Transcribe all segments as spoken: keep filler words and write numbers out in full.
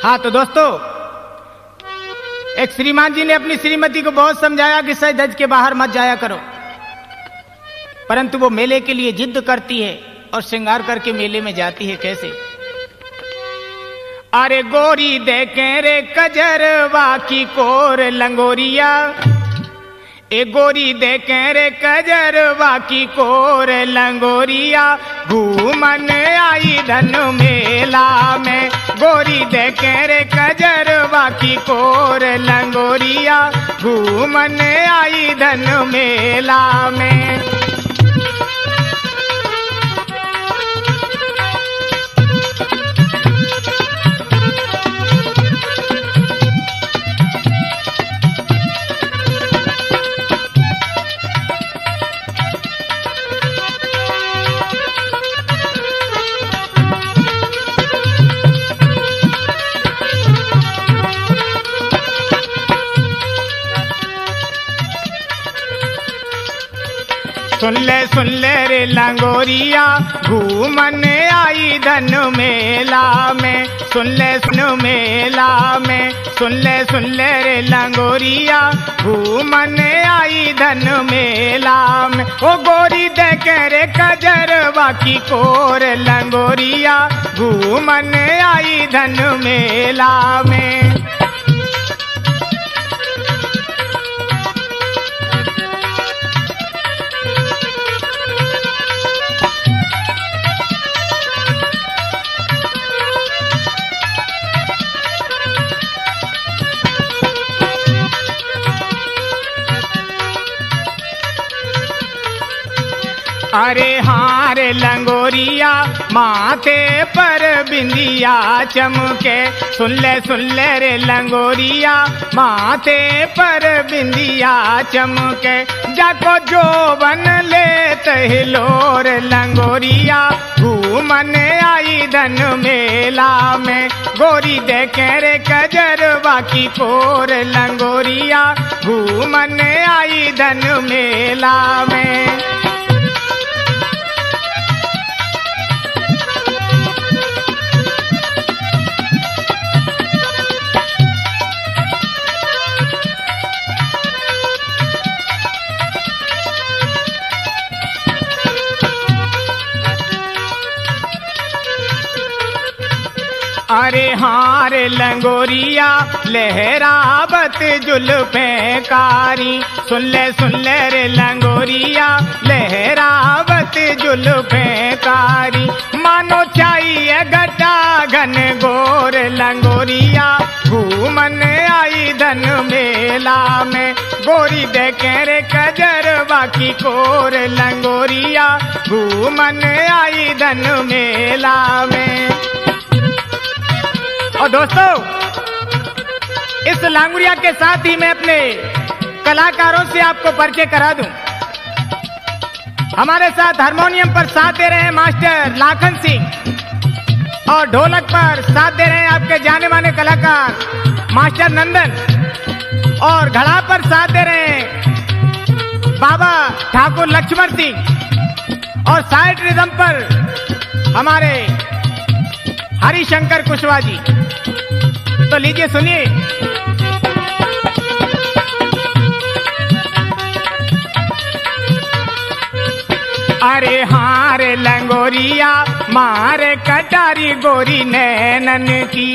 हाँ तो दोस्तों, एक श्रीमान जी ने अपनी श्रीमती को बहुत समझाया कि सज धज के बाहर मत जाया करो, परंतु वो मेले के लिए जिद करती है और श्रृंगार करके मेले में जाती है। कैसे? अरे गोरी देखे रे कजरवा की कोर लंगोरिया, ए गोरी देखे रे कजरवा की कोर लंगोरिया, घूमन आई धन मेला में। गोरी देखे रे कजरवा की कोर लंगोरिया, घूमन आई धन मेला में। सुन ले सुन ले रे लंगोरिया, घूमन आई धन मेला में। सुन ले सुन मेला में, सुन ले सुन ले रे लंगोरिया, घूमन आई धन मेला में। ओ गोरी देखे रे कजरवा की कोर लंगोरिया, घूमन आई धन मेला में। अरे हार लंगोरिया, माथे पर बिंदिया चमके। सुन ले सुन ले रे लंगोरिया, माथे पर बिंदिया चमके। जाको जोवन ले तहलोर लंगोरिया, घूमन आई धन मेला में। गोरी देखे रे कजरवा की कोर लंगोरिया, घूमन आई धन मेला में। अरे हार लंगोरिया, लहरावत जुल्फे कारी। सुन ले सुन ले रे लंगोरिया, लहरावत जुल्फे कारी। मानो चाहिए घटा घन गोर लंगोरिया, घूमन आई धन मेला में। गोरी देखे रे कजरवा की कोर लंगोरिया, घूमन आई धन मेला में। और दोस्तों, इस लांगुरिया के साथ ही मैं अपने कलाकारों से आपको परिचय करा दूं। हमारे साथ हारमोनियम पर साथ दे रहे हैं मास्टर लाखन सिंह, और ढोलक पर साथ दे रहे हैं आपके जाने माने कलाकार मास्टर नंदन, और घड़ा पर साथ दे रहे हैं बाबा ठाकुर लक्ष्मण सिंह, और साइड रिदम पर हमारे हरिशंकर कुशवाहा जी। तो लीजिए सुनिए। अरे हार लंगोरिया, मारे कटारी गोरी नैनन की।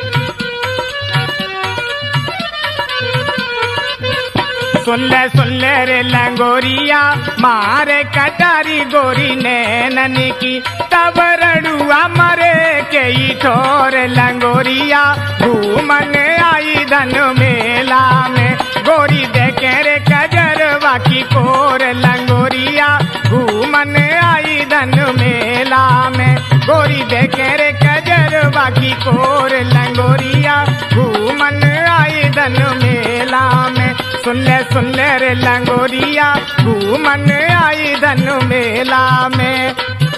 सुन ले सुन ले रे लंगोरिया, मारे कटारी गोरी नैनन की। तब रड़ुआ मरे के ही ठोर लंगोरिया, घूमन आई धन मेला में। गोरी देखे रे कजरवा की कोर लंगोरिया, घूमन आई धन मेला में। गोरी देखे रे कजरवा की कोर लंगोरिया, घूमन आई धन मेला में। सुन ले सुन ले रे लंगोरिया, घूमन आई धन मेला में।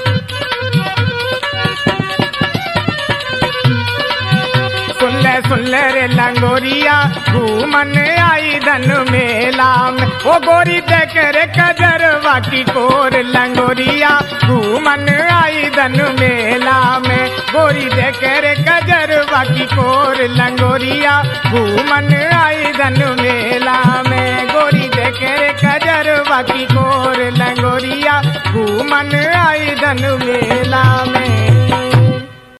सुन ले सुन ले रे लंगोरिया, घूमन आई धन मेला में। ओ गोरी देखे रे कजरवा की कोर लंगोरिया, घूमन आई धन मेला में। गोरी देखे रे कजरवा की कोर लंगोरिया घूमन आई धन मेला में गोरी देखे रे कजरवा की कोर लंगोरिया घूमन आई धन मेला में।